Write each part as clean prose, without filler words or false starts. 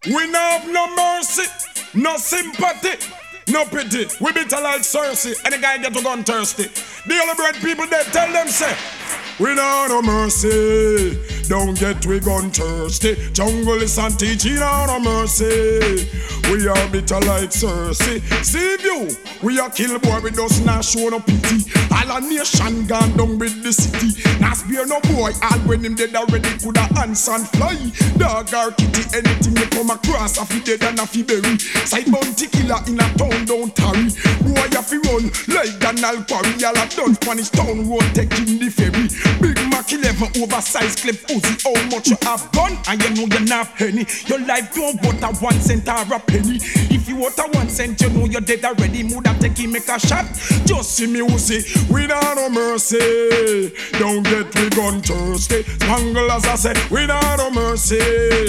We no have no mercy, no sympathy, no pity. We bitter like Cersei, and the guy get to gun thirsty. The only bread people they tell them say, we no no mercy, don't get we gun thirsty. Jungle is and teaching no mercy. We are bitter like Cersei. See you, we are kill boy, we does not show no pity. All a nation gone down with the city. Not spare no boy, all when him dead already coulda answer and fly. Dog or kitty, anything they come across, a fi dead and a fi bury. Side bounty killer in a town don't tarry. Boy a fi run like Donald Quarry. All a done Spanish town road taking the ferry. Big Mac 11 oversized clip Uzi. How much you have gun and you know you not penny. Your life don't worth a 1 cent or a penny. If you want a 1 cent, you know you're dead already. Moulda take him make a shot. Just see me Uzi. We not no mercy. Don't get we gun thirsty. Spangle as I said, we not no mercy.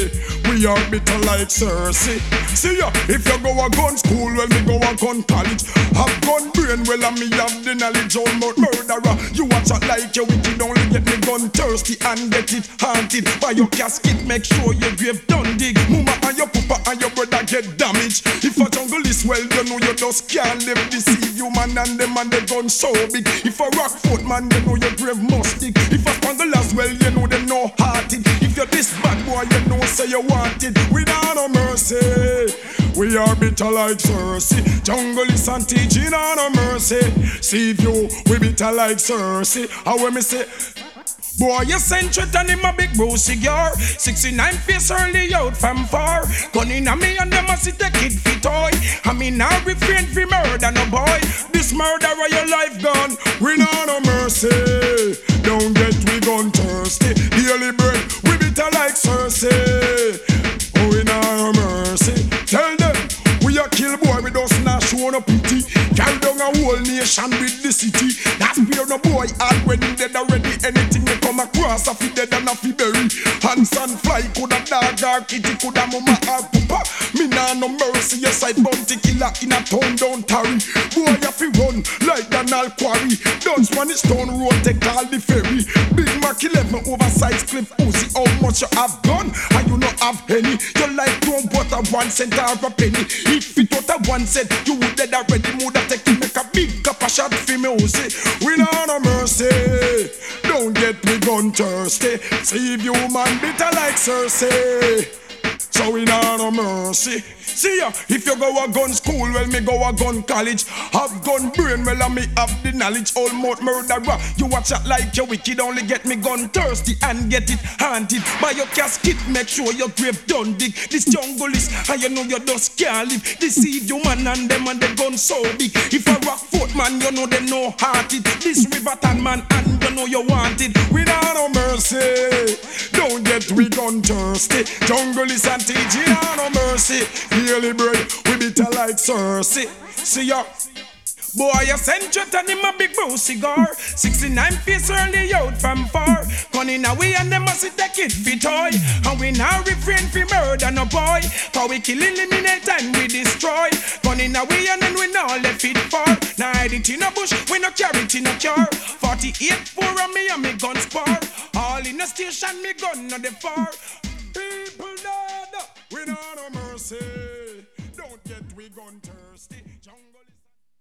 We are bitter like Cersei. See ya, if you go a gun school, well me go a gun college. Have gun brain, well and me have the knowledge. Almost murderer, you watch it like you wicked. Only get me gun thirsty and get it haunted. By your casket, make sure your grave done dig. Mama and your papa and your brother get damaged. If a jungle is well, you know you just can't live. Deceive you man and them and the gun so big. If a Rockford man, you know your grave must dig. If a spangle as well, you know them no hearted. If you're this bad boy, you know say you want it. We not no mercy. We are bitter like Cersei. Jungle is and teaching on no mercy. See you, we bitter like Cersei. How when me say, boy, you sent threat and him a big bro cigar. 69 face early out from far. Gun in a me and them a sit a kid fi toy. I mean now refrain fi murder no boy. This murderer your life gone. We not no mercy. Don't get we gun thirsty. Daily bread, we bitter like Cersei. Oh, we not no mercy. Tell them, we a kill boy, we does not show no pity. Carry down a whole nation with the city. That's pure no boy, all when him dead already. Anything they come across, a fi dead and a fi bury. Hands and fly, coulda dog or kitty, coulda mama or papa. Me nah no mercy, your side bounty killer in a town don't tarry. Boy a fi run like Donald Quarry. Done Spanish town road, take all the ferry. Big Mac 11 oversized clip Uzi. How much you have done, and you no have any. Your life don't worth a 1 cent or a penny. If it was a 1 cent, you would dead already. Moulda take him make a big cup of shot for me Uzi. We not no mercy. Don't get me gun thirsty. Save you man bitter like Cersei. So we not no mercy. See ya, if you go a gun school, well me go a gun college. Have gun brain, well and me have the knowledge. All mouth murderer, you watch it like you wicked. Only get me gun thirsty and get it haunted. By your casket, make sure your grave done dig. This jungle is, and you know you just can't live. Deceive you man and them and the gun so big. If a Rockford man, you know they know hearted. This Riverton man and you know you want it. We not no mercy. Don't get we gun thirsty. Jungle is and teaching no mercy. Daily bread, we bitter like Cersei. See ya. Boy, you sent threat and him a big bro cigar. 69 face early out from far. Gunning away and them a sit a kid fi toy. And we now refrain fi murder no boy. Cause we kill, eliminate and we destroy. Gunning away and then we now left it far. Now hide it in a bush, we no carry it in a car. 48 4 of me and me gun spar. All in the station, me gun not the far. People dead, we not no mercy. Don't get we gun thirsty.